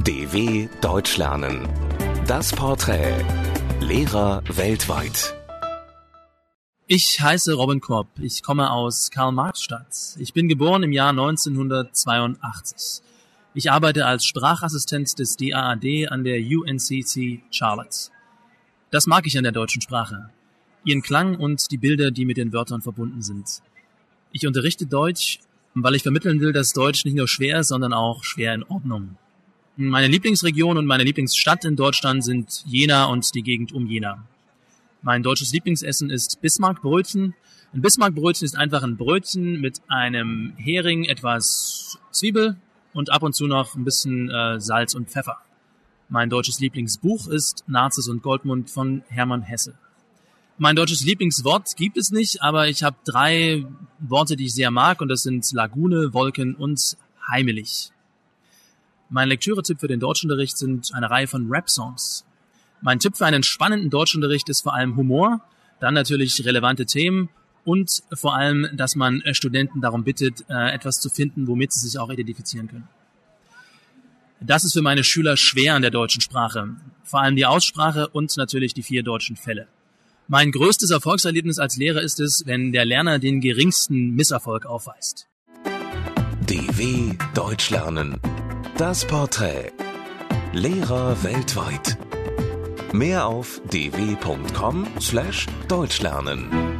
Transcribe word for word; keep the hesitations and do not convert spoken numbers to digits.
D W Deutsch lernen. Das Porträt. Lehrer weltweit. Ich heiße Robin Korb. Ich komme aus Karl-Marx-Stadt. Ich bin geboren im Jahr neunzehnhundertzweiundachtzig. Ich arbeite als Sprachassistent des D A A D an der U N C C Charlotte. Das mag ich an der deutschen Sprache. Ihren Klang und die Bilder, die mit den Wörtern verbunden sind. Ich unterrichte Deutsch, weil ich vermitteln will, dass Deutsch nicht nur schwer ist, sondern auch schwer in Ordnung. Meine Lieblingsregion und meine Lieblingsstadt in Deutschland sind Jena und die Gegend um Jena. Mein deutsches Lieblingsessen ist Bismarckbrötchen. Ein Bismarckbrötchen ist einfach ein Brötchen mit einem Hering, etwas Zwiebel und ab und zu noch ein bisschen äh, Salz und Pfeffer. Mein deutsches Lieblingsbuch ist Narziss und Goldmund von Hermann Hesse. Mein deutsches Lieblingswort gibt es nicht, aber ich habe drei Worte, die ich sehr mag, und das sind Lagune, Wolken und heimelig. Mein Lektüre-Tipp für den Deutschunterricht sind eine Reihe von Rap-Songs. Mein Tipp für einen spannenden Deutschunterricht ist vor allem Humor, dann natürlich relevante Themen und vor allem, dass man Studenten darum bittet, etwas zu finden, womit sie sich auch identifizieren können. Das ist für meine Schüler schwer an der deutschen Sprache, vor allem die Aussprache und natürlich die vier deutschen Fälle. Mein größtes Erfolgserlebnis als Lehrer ist es, wenn der Lerner den geringsten Misserfolg aufweist. D W Deutsch lernen. Das Porträt. Lehrer weltweit. Mehr auf d w punkt com slash deutschlernen.